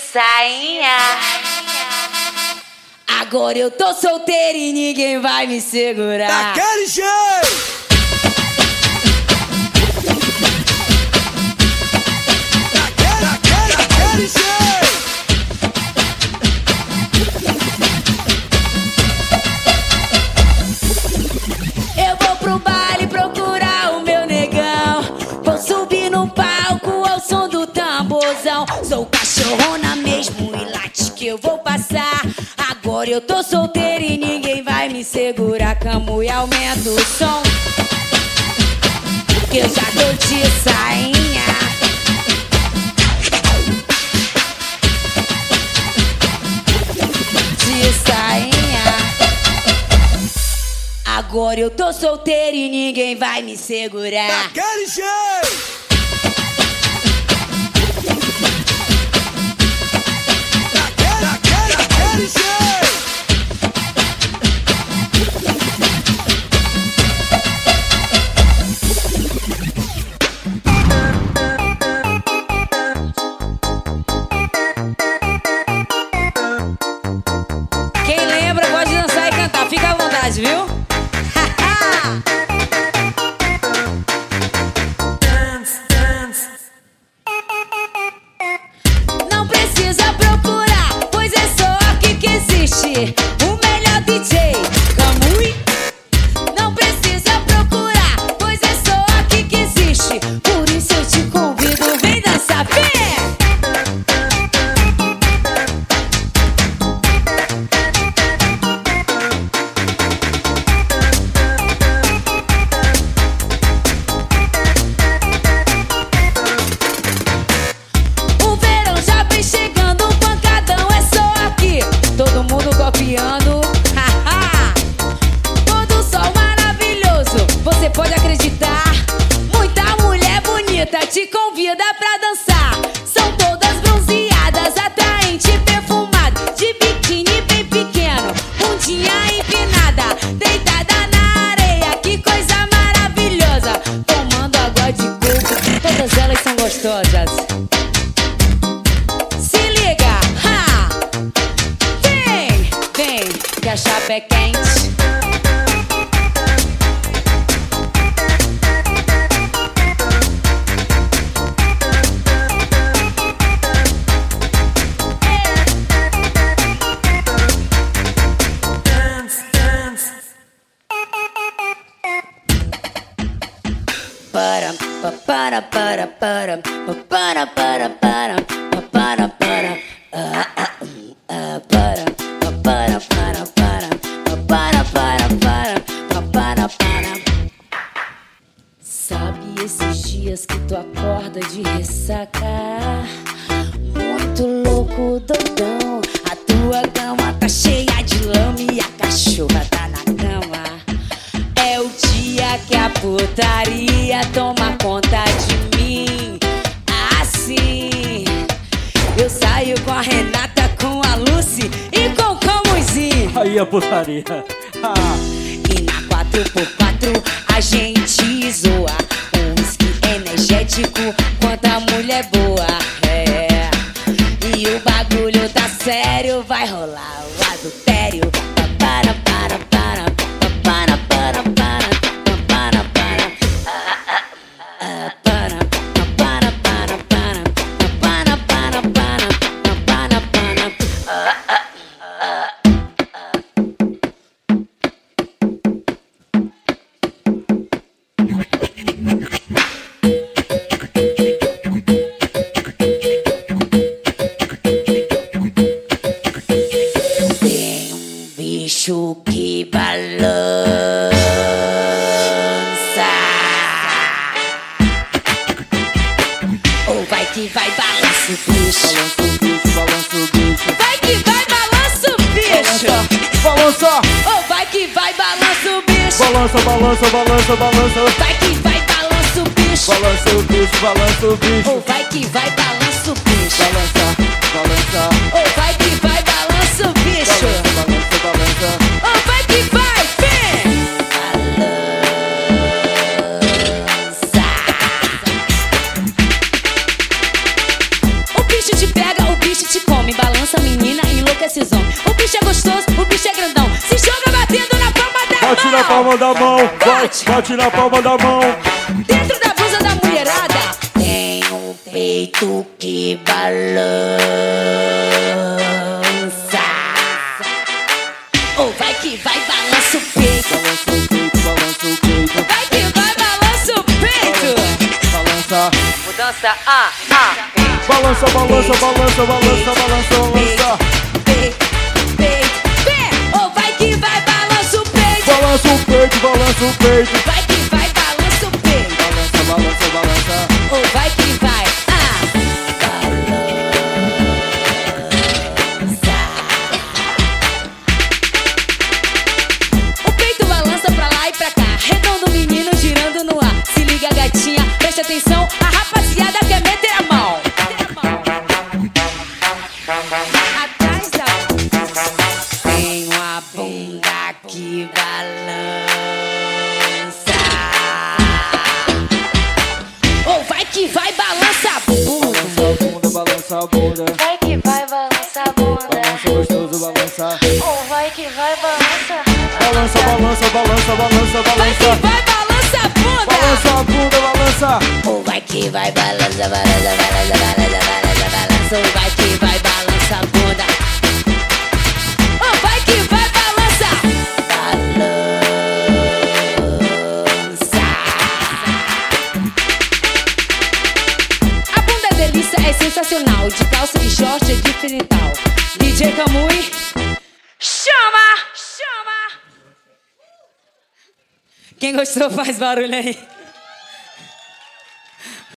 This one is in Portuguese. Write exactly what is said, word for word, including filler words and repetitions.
sainha. Agora eu tô solteira e ninguém vai me segurar. Daquele jeito! Eu vou pro baile procurar o meu negão. Vou subir no palco ao som do tamborzão. Sou cachorrona mesmo e late que eu vou passar. Agora eu tô solteira e ninguém vai me segurar. Camo e aumento o som, que eu já tô de sainha. De sainha. Agora eu tô solteira e ninguém vai me segurar. Daquele jeito! Daquele, daquele, daquele jeito! Quem lembra pode dançar e cantar, fica à vontade, viu? Não precisa procurar, pois é só aqui que existe o melhor D J, Camui. Não precisa procurar, pois é só aqui que existe. Por isso eu te convido, vem dançar, vem! Copiando, haha. Todo sol maravilhoso, você pode acreditar. Muita mulher bonita te convida pra dançar. São todas bronzeadas, atraente e perfumada, de biquíni bem pequeno, bundinha empinada, deitada na areia, que coisa maravilhosa. Tomando água de coco, todas elas são gostosas. Que a chapa é quente. Para para para para para para para para para ah, ah, ah, para para para para para para para para. Sabe esses dias que tu acorda de ressaca, muito louco, doidão. A tua cama tá cheia de lama e a cachorra tá na cama. É o dia que a putaria toma conta de mim. Assim eu saio com a Renata, com a Lucy e com o Camuzinho. Aí a putaria. Ah. E na quatro por quatro a gente zoa. Um whisky energético, quanta mulher boa. É. E o bagulho tá sério, vai rolar o adultério. Para, para, para, para, para, para, para, para, para, para, para, para, para, para, para, para, para. Tem um bicho que balança. Ou vai que vai, balança o bicho. Balança o bicho, balança o bicho. Vai que vai, balança o bicho. Balança. Ou vai que vai, balança o bicho. Balança, balança, balança, balança. Vai que vai, balança o bicho. Balança o bicho, balança o bicho. Ou vai que vai, balança o bicho. Balança, balança. Ou vai que vai, balança o bicho. Balança, balança, balança. Ou vai que vai, vem! Balança. O bicho te pega, o bicho te come. palma da mão, vai, bate na palma da mão. Dentro da blusa da mulherada tem um peito que balança. Oh, vai que vai, balança o peito. Balança o peito, balança o peito. Vai que vai, balança o peito. Balança. Mudança, ah, ah. Balança, balança, balança, balança, balança, balança. Peito, peito, peito. Oh, vai que vai, balança o peito. Balança o peito, balança o peito. Vai que vai, balança o peito. Balança, balança, balança. Oh, vai que vai, ah. Balança. O peito balança pra lá e pra cá, redondo menino girando no ar. Se liga, gatinha, preste atenção, a rapaziada quer meter a mão. Atrás da tem uma bunda que balança. Oh, vai que vai, balança a bunda. Balança a bunda, balança a bunda. Vai que vai, balança a bunda. Balança gostoso, balança. Oh, vai que vai, balança. Balança, balança, balança, balança, Vai que balança. vai, balança a bunda. Balança a bunda, balança. Oh, vai que vai, balança, balança, balança, balança, balança, balança. Oh, vai que vai, balança a bunda. Oh, vai que vai, balança. Balança. A bunda é delícia, é sensacional. De calça e short é diferental. D J Kamui, chama, chama. Quem gostou faz barulho aí.